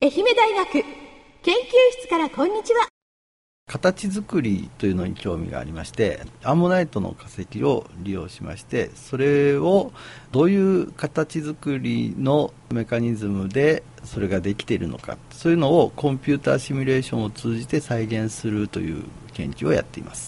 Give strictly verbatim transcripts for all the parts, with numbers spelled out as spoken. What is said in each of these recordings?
愛媛大学研究室からこんにちは。 形作りというのに興味がありまして、アンモナイトの化石を利用しまして、それをどういう形作りのメカニズムでそれができているのか、そういうのをコンピューターシミュレーションを通じて再現するという研究をやっています。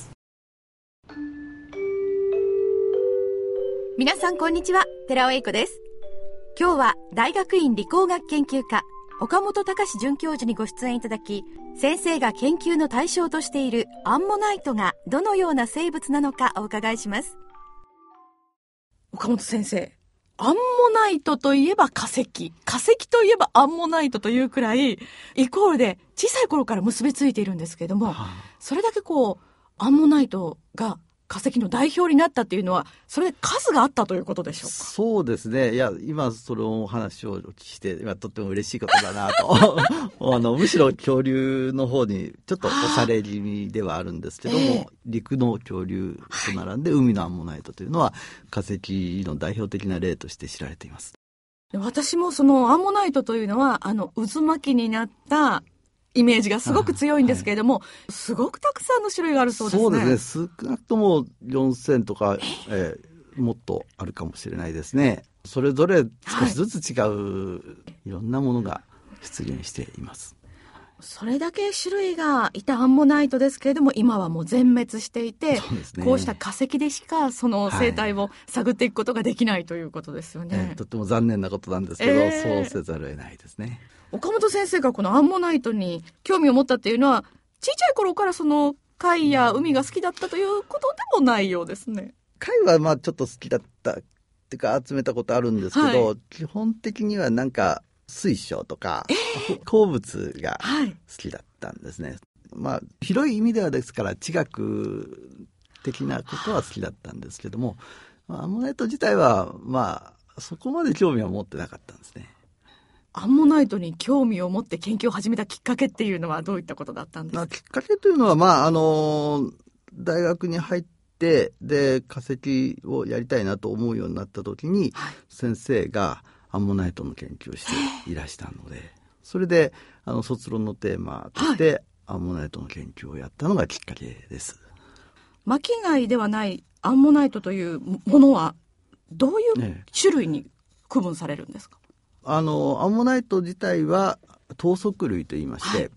皆さんこんにちは、寺尾英子です。今日は大学院理工学研究科岡本隆准教授にご出演いただき、先生が研究の対象としているアンモナイトがどのような生物なのかお伺いします。岡本先生、アンモナイトといえば化石、化石といえばアンモナイトというくらいイコールで小さい頃から結びついているんですけれども、はあ、それだけこうアンモナイトが化石の代表になったっていうのは、それで数があったということでしょうか。 そうですね。いや、今そのお話をお聞きして、今とっても嬉しいことだなとあのむしろ恐竜の方にちょっと押され気味ではあるんですけども、えー、陸の恐竜と並んで海のアンモナイトというのは化石の代表的な例として知られています。 私もそのアンモナイトというのは、あの渦巻きになったイメージがすごく強いんですけれども、はい、すごくたくさんの種類があるそうですね。 そうですね。少なくともよんせんとか、えー、もっとあるかもしれないですね。それぞれ少しずつ違う、はい、いろんなものが出現しています。 それだけ種類がいたアンモナイトですけれども、今はもう全滅していて、そうですね、こうした化石でしかその生態を探っていくことができないということですよね。 はい、えー、とっても残念なことなんですけど、えー、そうせざるを得ないですね。 岡本先生がこのアンモナイトに興味を持ったっていうのは、小さい頃からその貝や海が好きだったということでもないようですね。 貝はまあちょっと好きだったっていうか集めたことあるんですけど、はい、基本的にはなんか水晶とか、えー、鉱物が好きだったんですね。はい、まあ広い意味ではですから地学的なことは好きだったんですけども、アンモナイト自体はまあそこまで興味は持ってなかったんですね。 アンモナイトに興味を持って研究を始めたきっかけっていうのはどういったことだったんですか。 きっかけというのは、まあ、あの大学に入ってで化石をやりたいなと思うようになった時に、はい、先生がアンモナイトの研究をしていらしたので、それであの卒論のテーマとして、はい、アンモナイトの研究をやったのがきっかけです。 巻貝ではないアンモナイトというものはどういう種類に区分されるんですか。 あのアンモナイト自体は頭足類といいまして、はい、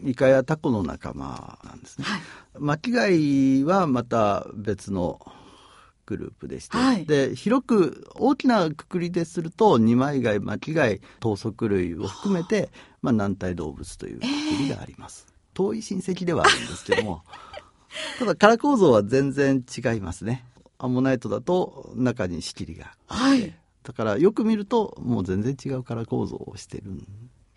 イカやタコの仲間なんですね。はい、巻貝はまた別のグループでして、はい、で広く大きなくくりですると二枚貝、巻貝、頭足類を含めて、まあ、軟体動物というくくりがあります。えー、遠い親戚ではあるんですけどもただ殻構造は全然違いますね。アンモナイトだと中に仕切りがあって、はい、だからよく見るともう全然違う殻構造をしてるんです。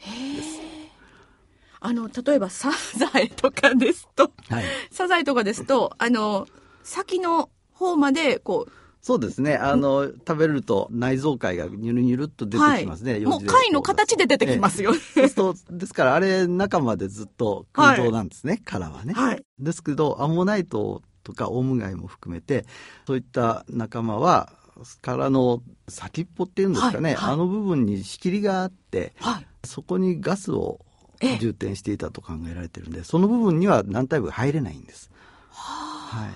あの例えばサザエとかですと、はい、サザエとかですとあの先の方までこう、 そうですね、あの食べると内臓貝がニュルニュルっと出てきますね。はい、 もう貝の形で出てきますよ、 ええ、そうするとですからあれ中までずっと空洞なんですね、はい、殻はね、はい、ですけどアンモナイトとかオウムガイも含めてそういった仲間は殻の先っぽっていうんですかね、はいはい、あの部分に仕切りがあって、はい、そこにガスを充填していたと考えられているんで、その部分には軟体部が入れないんです。はい、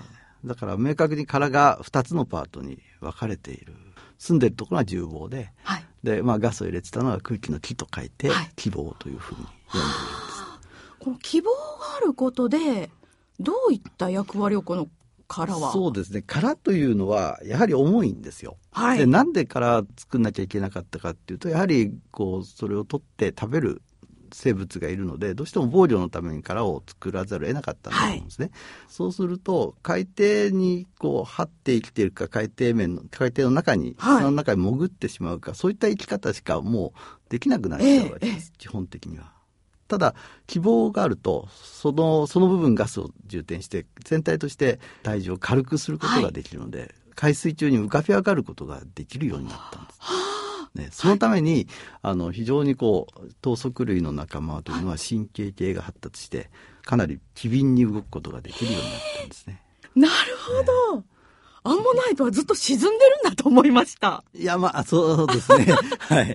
だから明確に殻がふたつのパートに分かれている。住んでいるところは重房で、はい、で、まあ、ガスを入れてたのは空気の気と書いて、はい、希望というふうに呼んでいるんです。 この希望があることでどういった役割をこの殻は。 そうですね、殻というのはやはり重いんですよ。はい、でなんで殻作んなきゃいけなかったかっていうと、やはりこうそれを取って食べる生物がいるので、どうしても防御のために殻を作らざるを得なかったんだと思うんですね。はい、そうすると海底にこう張って生きているか、海底面の海底の中に、はい、砂の中に潜ってしまうか、そういった生き方しかもうできなくなっちゃうわけです、えー、基本的には。ただ希望があるとそのその部分ガスを充填して全体として体重を軽くすることができるので、はい、海水中に浮かび上がることができるようになったんです。ね、そのために、はい、あの非常にこう頭足類の仲間というのは神経系が発達してかなり機敏に動くことができるようになったんですね。 なるほど、ね、アンモナイトはずっと沈んでるんだと思いました。 いや、まあそうですねはい、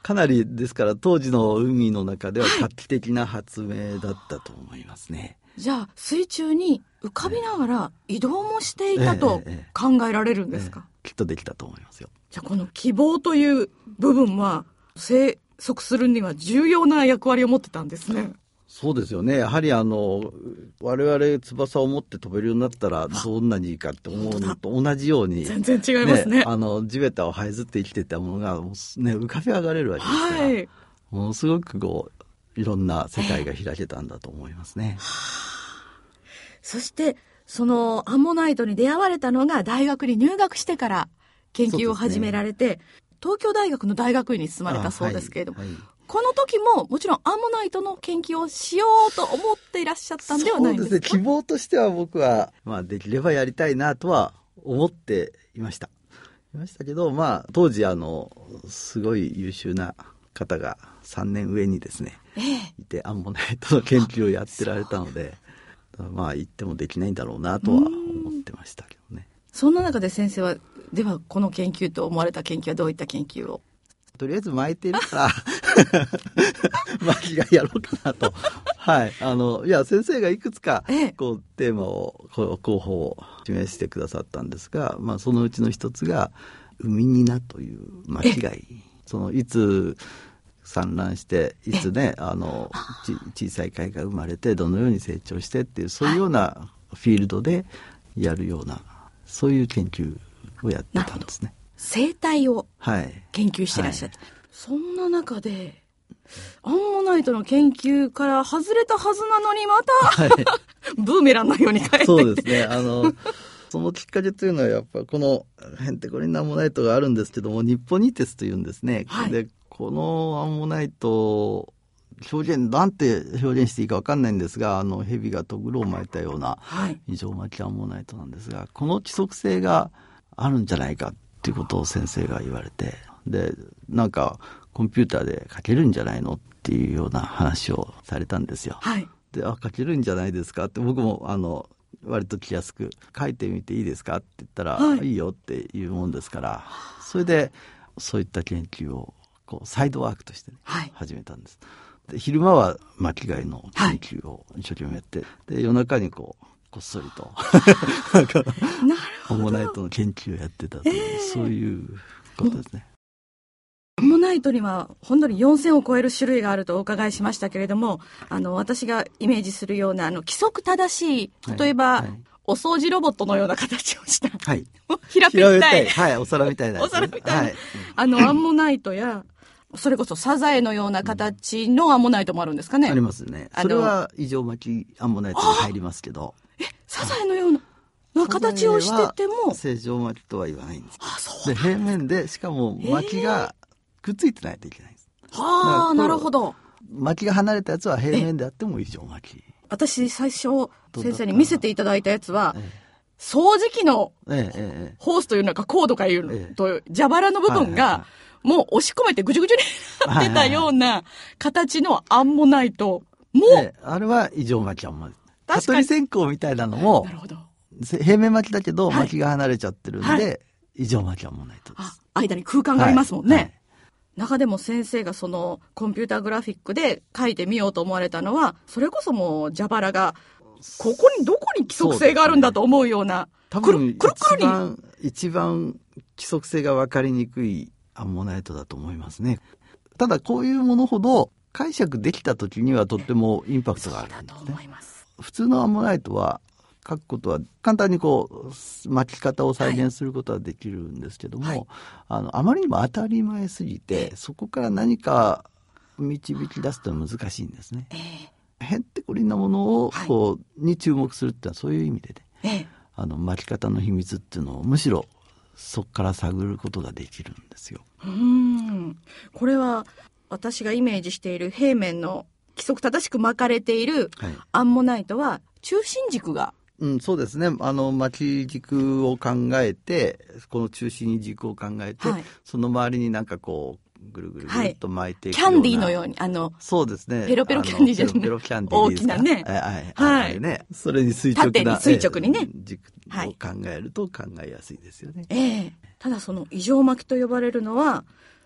かなりですから当時の海の中では画期的な発明だったと思いますね。 じゃあ水中に浮かびながら移動もしていたと考えられるんですか？ ええええ、きっとできたと思いますよ。 じゃあこの希望という部分は生息するには重要な役割を持ってたんですね。 そうですよね。やはりあの我々翼を持って飛べるようになったらどんなにいいかって思うのと同じように、 全然違いますね。 ね、あの地べたを這いずって生きてたものが、ね、浮かび上がれるわけですから、はい、ものすごくこういろんな世界が開けたんだと思いますね。 そしてそのアンモナイトに出会われたのが大学に入学してから研究を始められて、ね、東京大学の大学院に進まれたそうですけれども、はいはい、この時ももちろんアンモナイトの研究をしようと思っていらっしゃったんではないんですか？ そうですね、希望としては僕は、まあ、できればやりたいなとは思っていましたいましたけど、まあ、当時あのすごい優秀な方がさんねん上にですね、ええ、いてアンモナイトの研究をやってられたので、まあ言ってもできないんだろうなとは思ってましたけどね。 そんな中で先生はではこの研究と思われた研究はどういった研究を？ とりあえず巻いてるから巻きがやろうかなとはいあのいや先生がいくつかこうテーマをこう候補を示してくださったんですが、まあ、そのうちの一つが海ニナという巻き貝、そのいつ産卵していつねあの小さい貝が生まれてどのように成長してっていうそういうようなフィールドでやるようなそういう研究をやってたんですね。 生態を研究してらっしゃった、はいはい、そんな中でアンモナイトの研究から外れたはずなのにまた、はい、ブーメランのように帰ってきて。 そうですね、あのそのきっかけというのはやっぱりこのヘンテコリンのアンモナイトがあるんですけども、ニッポニテスというんですね、はい、でこのアンモナイト表現なんて表現していいか分かんないんですが、あの蛇がとぐろを巻いたような異常巻きアンモナイトなんですが、この規則性があるんじゃないかっていうことを先生が言われて、でなんかコンピューターで書けるんじゃないのっていうような話をされたんですよ、はい、であ書けるんじゃないですかって、僕もあの割と気安く書いてみていいですかって言ったら、はい、いいよっていうもんですから、それでそういった研究をこうサイドワークとして、ね、はい、始めたんです。で昼間は巻き貝の研究を一生懸命やって、はい、で夜中にこうこっそりとアンモナイトの研究をやってたという、えー、そういうことですね。 アンモナイトにはほんのりよんせんを超える種類があるとお伺いしましたけれども、あの私がイメージするようなあの規則正しい、例えば、はいはい、お掃除ロボットのような形をした、はい、平べったい、 はい、お皿みたいな、ね、 お皿みたいな、はい、あのアンモナイトやそれこそサザエのような形のアンモナイトもあるんですかね。 ありますね。それは異常巻きアンモナイトに入りますけど、 えサザエのようなな形をしてても正常巻きとは言わないんです。 あそうで平面でしかも巻きがくっついてないといけないんです。 はあ、なるほど。 巻きが離れたやつは平面であっても異常巻き。 私最初先生に見せていただいたやつは、ええ、掃除機のホースというのかコードかいうのと、ええ、蛇腹の部分が、はいはいはい、もう押し込めてぐじゅぐじゅになってたような形のアンモナイトも、 ええ、あれは異常巻きアンモナイト。蚊取り線香みたいなのも、なるほど、平面巻きだけど巻きが離れちゃってるんで、はい、異常巻きアンモナイトです。 間に空間がありますもんね。はいはい、中でも先生がそのコンピューターグラフィックで書いてみようと思われたのは、それこそもう蛇腹がここにどこに規則性があるんだと思うような、 多分一番一番規則性が分かりにくいアンモナイトだと思いますね。ただこういうものほど解釈できた時にはとってもインパクトがあるんですね。そうだと思います。普通のアンモナイトは書くことは簡単にこう巻き方を再現することはできるんですけども、はい、あのあまりにも当たり前すぎて、そこから何か導き出すと難しいんですね。えー、へんてこりんなものをこう、はい、に注目するってのはそういう意味でね、えー、あの巻き方の秘密っていうのをむしろそこから探ることができるんですよ。 うーん、これは私がイメージしている平面の規則正しく巻かれているアンモナイトは中心軸が、 うん、そうですね。あの巻き軸を考えて、この中心に軸を考えて、はい、その周りになんかこうぐるぐるぐるっと巻いていくような、 はい、キャンディーのように、あのそうですね、 ペロペロキャンディーじゃなくて、 ペロペロキャンディーですか、大きなね、はいはいね、それに垂直な縦に垂直にね、 軸を考えると考えやすいですよね。 ええ、ただその異常巻きと呼ばれるのは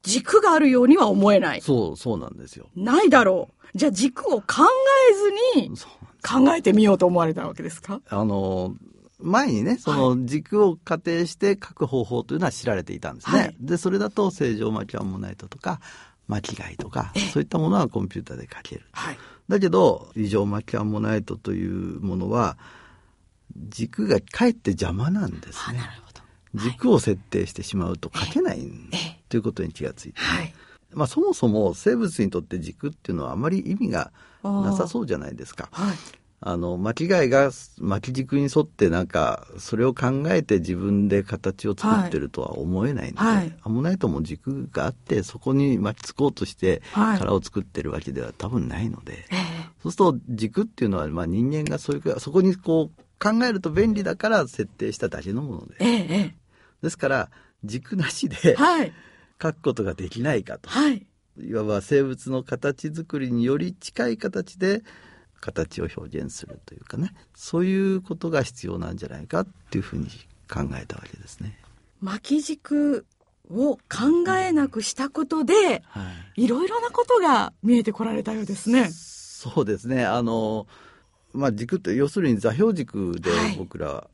軸があるようには思えない。 そう、そうなんですよ。 ないだろう。じゃあ軸を考えずに考えてみようと思われたわけですか？ あの、前にね、その軸を仮定して書く方法というのは知られていたんですね。はい、で、それだと正常巻きアンモナイトとか、巻き貝とか、そういったものはコンピューターで書ける。はい、だけど、異常巻きアンモナイトというものは、軸がかえって邪魔なんですね。なるほど。軸を設定してしまうと書けないということに気がついて、ね、はい、まあ、そもそも生物にとって軸っていうのはあまり意味がなさそうじゃないですか。はい、あの巻き貝が巻き軸に沿ってなんかそれを考えて自分で形を作ってるとは思えないので、はい、アンモナイトも軸があってそこに巻きつこうとして殻を作ってるわけでは多分ないので、はい、そうすると軸っていうのはまあ人間がそういうそこにこう考えると便利だから設定しただけのものです。ええ、ですから軸なしで、はい、書くことができないかと、はい、いわば生物の形作りにより近い形で形を表現するというかね、そういうことが必要なんじゃないかっていうふうに考えたわけですね。 巻き軸を考えなくしたことで、はい、いろいろなことが見えてこられたようですね。 そうですね。あのまあ、軸って要するに座標軸で僕ら、はい、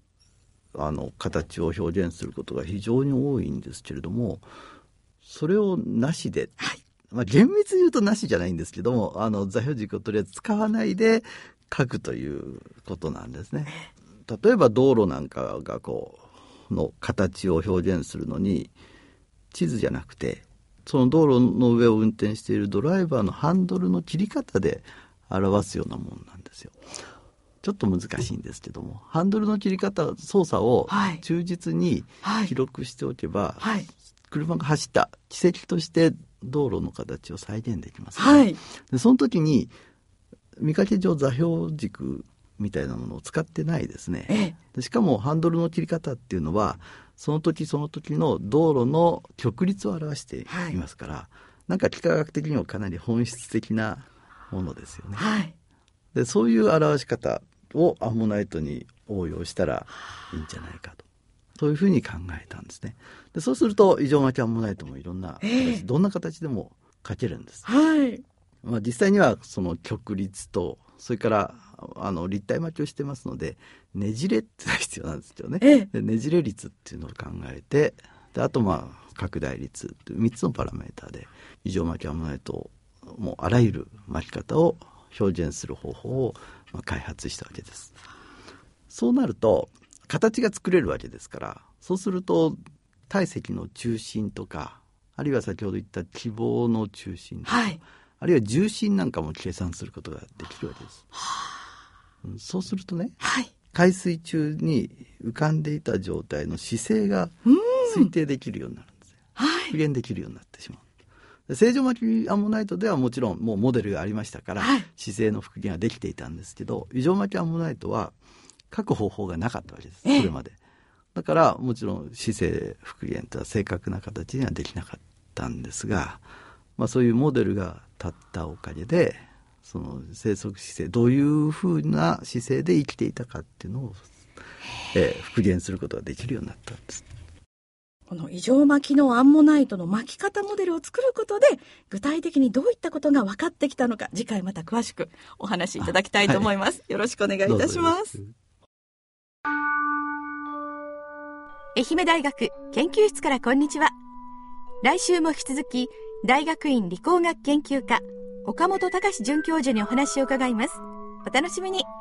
あの形を表現することが非常に多いんですけれども、それをなしで、はい、まあ、厳密に言うとなしじゃないんですけども、あの座標軸をとりあえず使わないで書くということなんですね。例えば道路なんかがこうの形を表現するのに地図じゃなくてその道路の上を運転しているドライバーのハンドルの切り方で表すようなものなんですよ。ちょっと難しいんですけども、ハンドルの切り方操作を忠実に記録しておけば、はいはい、車が走った軌跡として道路の形を再現できます、ね、はい、でその時に見かけ上座標軸みたいなものを使ってないですね。ええ、でしかもハンドルの切り方っていうのはその時その時の道路の曲率を表していますから、はい、なんか幾何学的にもかなり本質的なものですよね。はい、でそういう表し方をアンモナイトに応用したらいいんじゃないかと、そういうふうに考えたんですね。でそうすると異常巻きアンモナイトもいろんな形、えー、どんな形でも書けるんです。はい、まあ、実際にはその曲率とそれからあの立体巻きをしてますのでねじれってのが必要なんですよね。えー、でねじれ率っていうのを考えて、であとまあ拡大率というみっつのパラメーターで異常巻きアンモナイトをもうあらゆる巻き方を表現する方法を開発したわけです。そうなると形が作れるわけですから、そうすると体積の中心とか、あるいは先ほど言った希望の中心とか、はい、あるいは重心なんかも計算することができるわけです。そうするとね、はい、海水中に浮かんでいた状態の姿勢が推定できるようになるんですよ。復元できるようになってしまう。正常巻きアンモナイトではもちろんもうモデルがありましたから、はい、姿勢の復元はできていたんですけど、異常巻きアンモナイトは書く方法がなかったわけです、それまで。だからもちろん姿勢復元とは正確な形にはできなかったんですが、まあ、そういうモデルが立ったおかげでその生息姿勢どういうふうな姿勢で生きていたかっていうのを、えー、復元することができるようになったんです。 この異常巻きのアンモナイトの巻き方モデルを作ることで具体的にどういったことが分かってきたのか、次回また詳しくお話しいただきたいと思います、はい、よろしくお願いいたします。 愛媛大学研究室からこんにちは。来週も引き続き大学院理工学研究科岡本隆准教授にお話を伺います。お楽しみに。